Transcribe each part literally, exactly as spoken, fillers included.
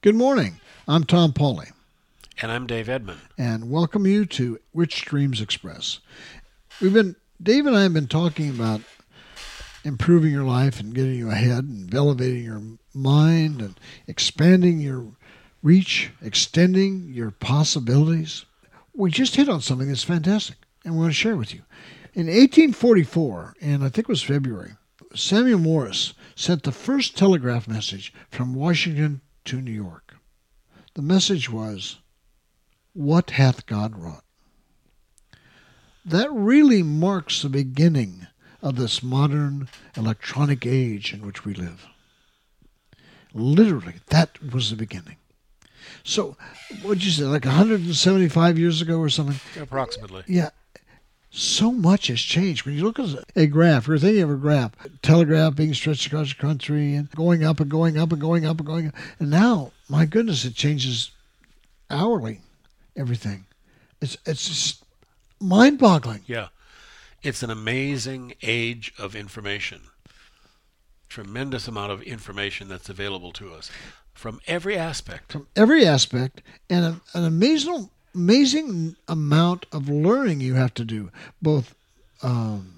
Good morning. I'm Tom Pauly. And I'm Dave Edmond. And welcome you to Rich Dreams Express. We've been, Dave and I have been talking about improving your life and getting you ahead and elevating your mind and expanding your reach, extending your possibilities. We just hit on something that's fantastic and we want to share with you. In eighteen forty-four, and I think it was February, Samuel Morse sent the first telegraph message from Washington to New York. The message was, "What hath God wrought?" That really marks the beginning of this modern electronic age in which we live. Literally, that was the beginning. So, what did you say, like one hundred seventy-five years ago or something? Approximately. Yeah. So much has changed. When you look at a graph, you're thinking of a graph, telegraph being stretched across the country and going up and going up and going up and going up. And now, my goodness, it changes hourly, everything. It's it's just mind-boggling. Yeah. It's an amazing age of information. Tremendous amount of information that's available to us from every aspect. From every aspect, and a, an amazing amazing amount of learning you have to do, both um,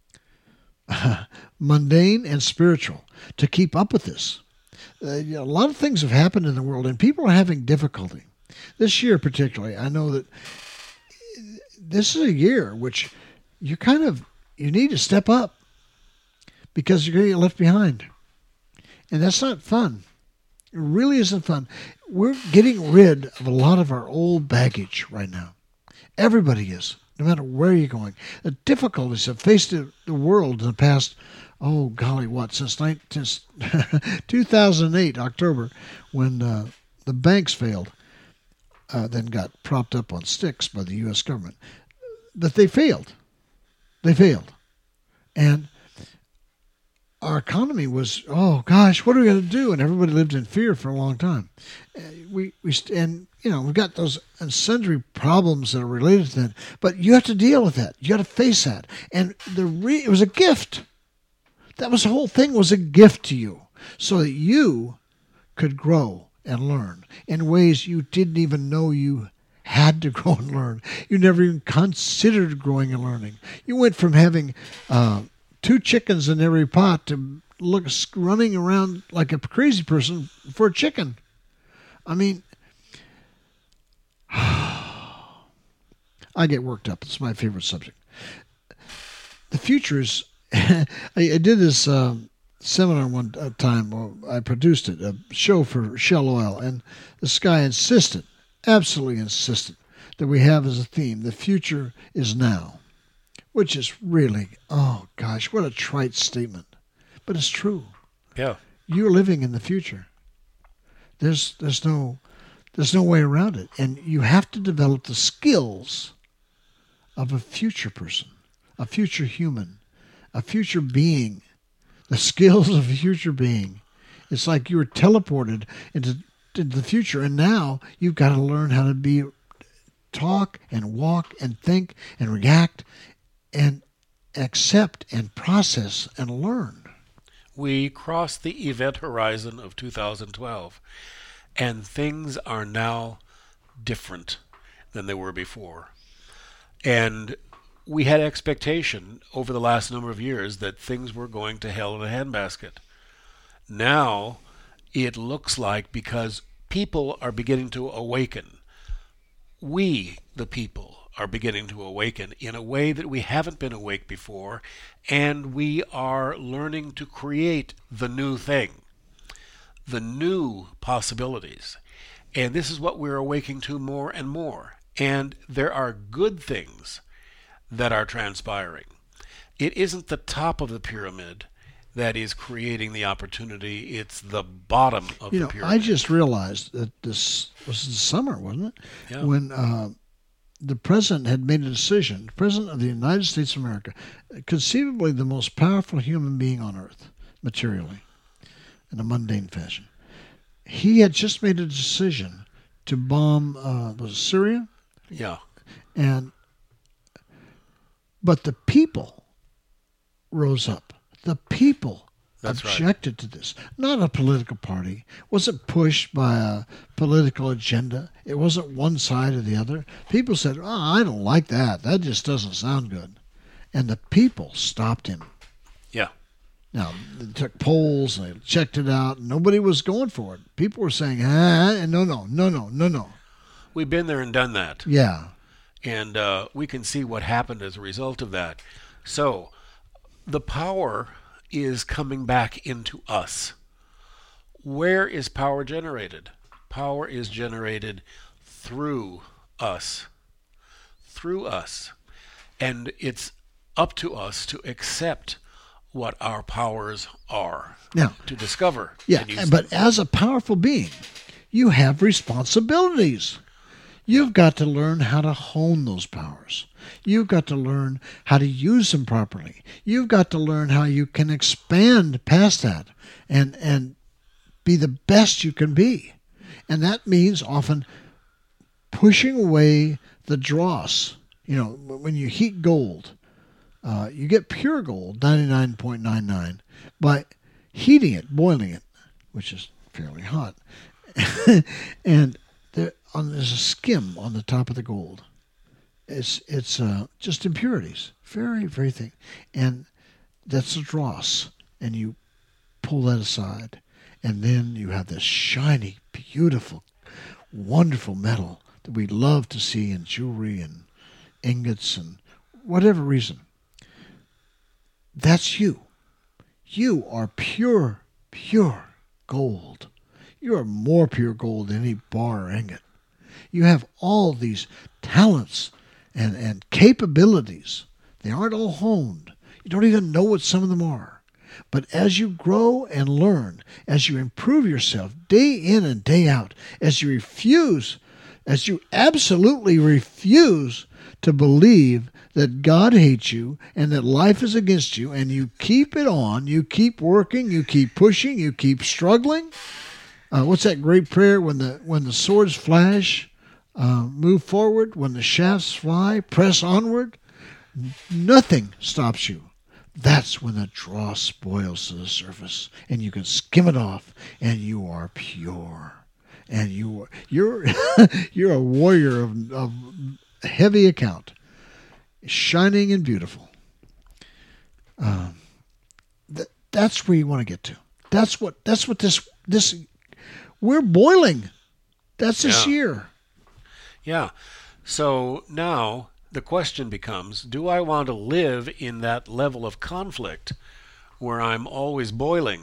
mundane and spiritual, to keep up with this. Uh, you know, a lot of things have happened in the world, and people are having difficulty. This year particularly, I know that this is a year which you kind of, you need to step up because you're going to get left behind. And that's not fun. It really isn't fun. We're getting rid of a lot of our old baggage right now. Everybody is, no matter where you're going. The difficulties that faced the, the world in the past, oh, golly, what, since, since two thousand eight, October, when uh, the banks failed, uh, then got propped up on sticks by the U S government. But they failed. They failed. And our economy was, oh gosh, what are we going to do? And everybody lived in fear for a long time. We we and you know we've got those sundry problems that are related to that, but you have to deal with that. You got to face that. And the re, it was a gift. That was the whole thing was a gift to you, so that you could grow and learn in ways you didn't even know you had to grow and learn. You never even considered growing and learning. You went from having Uh, two chickens in every pot to look running around like a crazy person for a chicken. I mean, I get worked up. It's my favorite subject. The future is, I, I did this um, seminar one time. Well, I produced it, a show for Shell Oil, and this guy insisted, absolutely insisted, that we have as a theme, the future is now. Which is really, oh gosh, what a trite statement. But it's true. Yeah. You're living in the future. There's there's no there's no way around it. And you have to develop the skills of a future person, a future human, a future being. The skills of a future being. It's like you were teleported into, into the future, and now you've got to learn how to be talk and walk and think and react and accept and process and learn. We crossed the event horizon of two thousand twelve, and things are now different than they were before. And we had expectation over the last number of years that things were going to hell in a handbasket. Now it looks like, because people are beginning to awaken, we, the people, are beginning to awaken in a way that we haven't been awake before, and we are learning to create the new thing, the new possibilities. And this is what we're awaking to more and more. And there are good things that are transpiring. It isn't the top of the pyramid that is creating the opportunity. It's the bottom of you the know, pyramid. I just realized that this was the summer, wasn't it? Yeah. When uh, the president had made a decision, the president of the United States of America, conceivably the most powerful human being on earth, materially, in a mundane fashion. He had just made a decision to bomb, uh, was it Syria? Yeah. And, but the people rose up. The people That's right. objected to this. Not a political party. It wasn't pushed by a political agenda. It wasn't one side or the other. People said, oh, I don't like that. That just doesn't sound good. And the people stopped him. Yeah. Now, they took polls and they checked it out. And nobody was going for it. People were saying, ah, no, no, no, no, no, no. We've been there and done that. Yeah. And uh, we can see what happened as a result of that. So the power is coming back into us. Where is power generated? Power is generated through us. Through us. And it's up to us to accept what our powers are. Now, to discover. Yeah, but as a powerful being, you have responsibilities. You've got to learn how to hone those powers. You've got to learn how to use them properly. You've got to learn how you can expand past that and and be the best you can be. And that means often pushing away the dross. You know, when you heat gold, uh, you get pure gold, ninety-nine point nine nine, by heating it, boiling it, which is fairly hot. and there, on, there's a skim on the top of the gold. It's it's uh, just impurities, very very thin, and that's the dross. And you pull that aside, and then you have this shiny, beautiful, wonderful metal that we love to see in jewelry and ingots and whatever reason. That's you. You are pure, pure gold. You are more pure gold than any bar or ingot. You have all these talents and, and capabilities. They aren't all honed. You don't even know what some of them are. But as you grow and learn, as you improve yourself day in and day out, as you refuse, as you absolutely refuse to believe that God hates you and that life is against you, and you keep it on, you keep working, you keep pushing, you keep struggling. Uh, what's that great prayer? When the when the swords flash, uh, move forward. When the shafts fly, press onward. Nothing stops you. That's when the dross boils to the surface, and you can skim it off, and you are pure, and you are, you're you're a warrior of, of heavy account, shining and beautiful. Um, th- that's where you want to get to. That's what that's what this this. We're boiling. That's this Yeah. year. Yeah. So now the question becomes, do I want to live in that level of conflict where I'm always boiling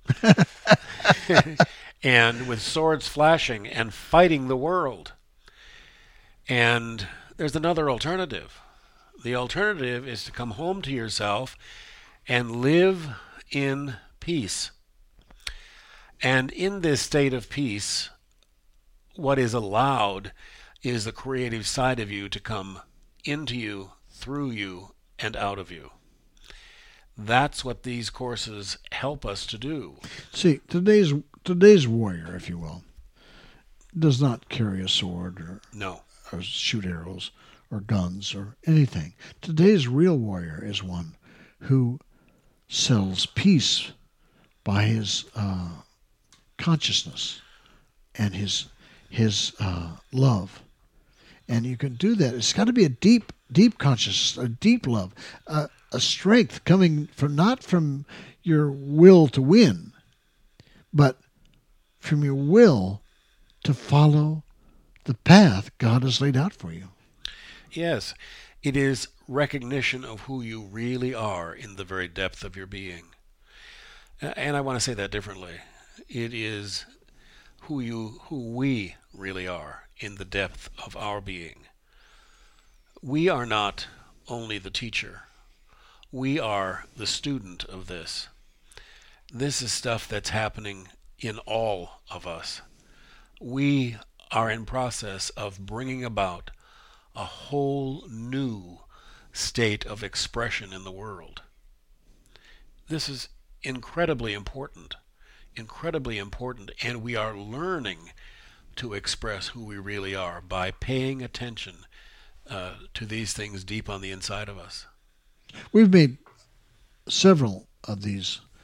and with swords flashing and fighting the world? And there's another alternative. The alternative is to come home to yourself and live in peace. And in this state of peace, what is allowed is the creative side of you to come into you, through you, and out of you. That's what these courses help us to do. See, today's today's warrior, if you will, does not carry a sword or, No. or shoot arrows or guns or anything. Today's real warrior is one who sells peace by his uh, consciousness and his his uh, love. And you can do that. It's got to be a deep, deep consciousness, a deep love, uh, a strength coming from not from your will to win, but from your will to follow the path God has laid out for you. Yes, it is recognition of who you really are in the very depth of your being. And I want to say that differently. It is who you, who we really are in the depth of our being. We are not only the teacher. We are the student of this. This is stuff that's happening in all of us. We are in process of bringing about a whole new state of expression in the world. This is incredibly important, incredibly important, and we are learning to express who we really are by paying attention uh, to these things deep on the inside of us. We've made several of these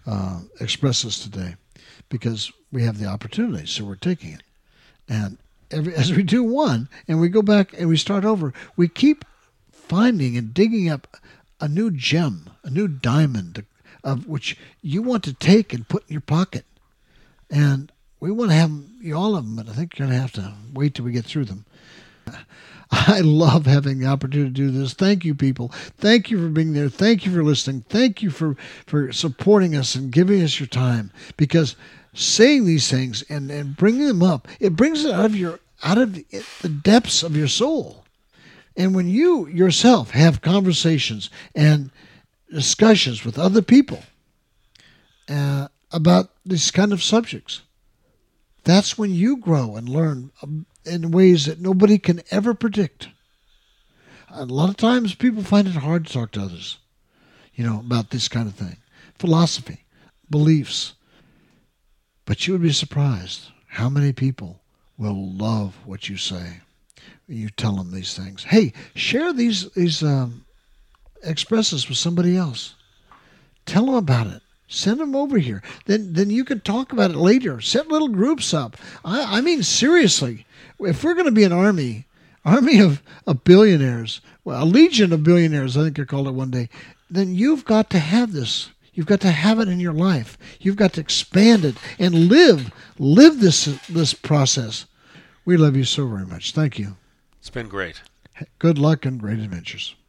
uh, expresses today, because we have the opportunity, so we're taking it. And every, as we do one, and we go back and we start over, we keep finding and digging up a new gem, a new diamond, of which you want to take and put in your pocket. And we want to have you all of them, but I think you're going to have to wait till we get through them. I love having the opportunity to do this. Thank you, people. Thank you for being there. Thank you for listening. Thank you for, for supporting us and giving us your time. Because saying these things and, and bringing them up, it brings it out of your out of the, the depths of your soul. And when you yourself have conversations and discussions with other people uh, about these kind of subjects, that's when you grow and learn in ways that nobody can ever predict. A lot of times people find it hard to talk to others, you know, about this kind of thing. Philosophy, beliefs. But you would be surprised how many people will love what you say. You tell them these things. Hey, share these these um, expresses with somebody else. Tell them about it. Send them over here. Then then you can talk about it later. Set little groups up. I, I mean, seriously, if we're going to be an army, army of, of billionaires, well, a legion of billionaires, I think I called it one day, then you've got to have this. You've got to have it in your life. You've got to expand it and live, live this this process. We love you so very much. Thank you. It's been great. Good luck and great adventures.